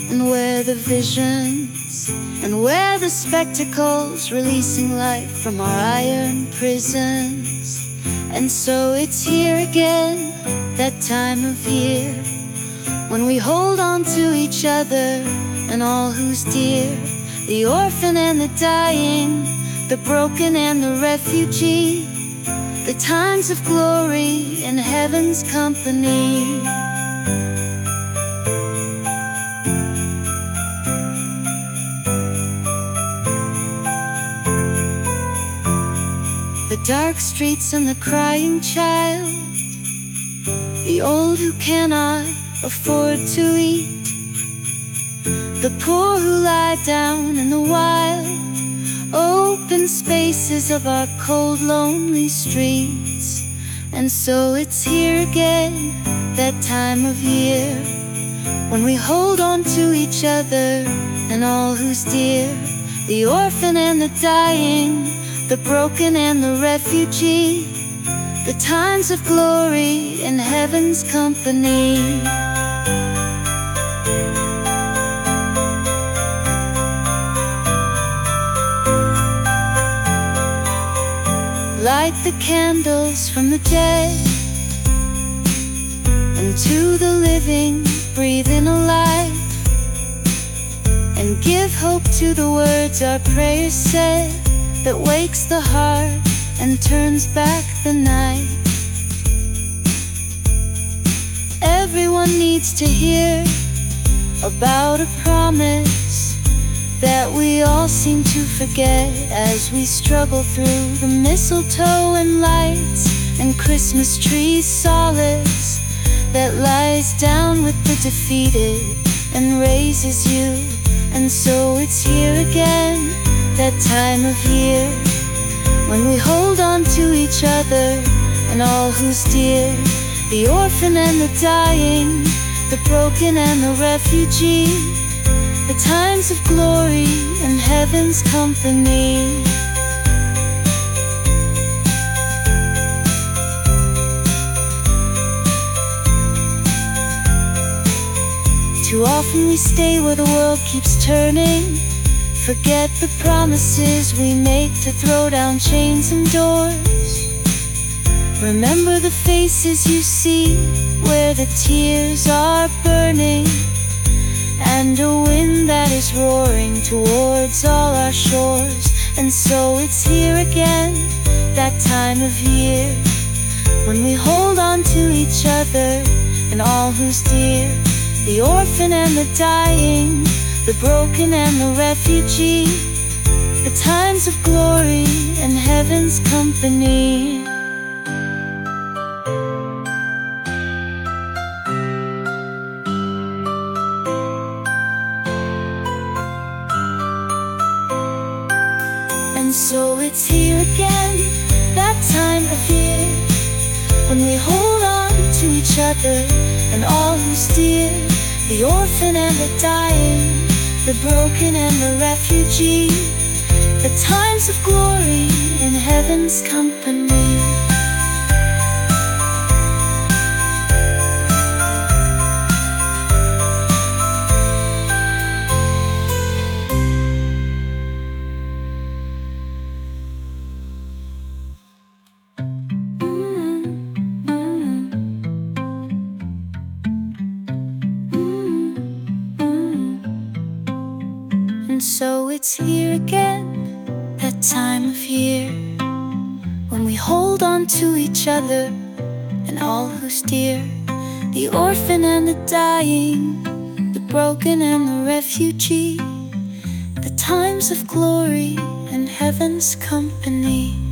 and where the visions, and where the spectacles, releasing light from our iron prisons. And so it's here again, that time of year, when we hold on to each other and all who's dear, the orphan and the dying, the broken and the refugee, the times of glory in heaven's company. The dark streets and the crying child, the old who cannot afford to eat, the poor who lie down in the wild open spaces of our cold, lonely streets. And so it's here again, that time of year, when we hold on to each other and all who's dear, the orphan and the dying, the broken and the refugee, the times of glory in heaven's company. Light the candles from the dead, and to the living breathe in a life, and give hope to the words our prayers said, that wakes the heart and turns back the night. Everyone needs to hear about a promise that we all seem to forget as we struggle through the mistletoe and lights and Christmas tree solace that lies down with the defeated and raises you. And so it's here again, that time of year, when we hold on to each other and all who's dear, the orphan and the dying, the broken and the refugee, the times of glory in heaven's company. Too often we stay where the world keeps turning, forget the promises we make to throw down chains and doors. Remember the faces you see where the tears are burning, and a wind that is roaring towards all our shores. And so it's here again, that time of year, when we hold on to each other and all who's dear, the orphan and the dying, the broken and the refugee, the times of glory in heaven's company. And so it's here again, that time of year, when we hold on to each other and all who's dear, the orphan and the dying, the broken and the refugee, the times of glory in heaven's company. And so it's here again, that time of year, when we hold on to each other and all who's dear, the orphan and the dying, the broken and the refugee, the times of glory and heaven's company.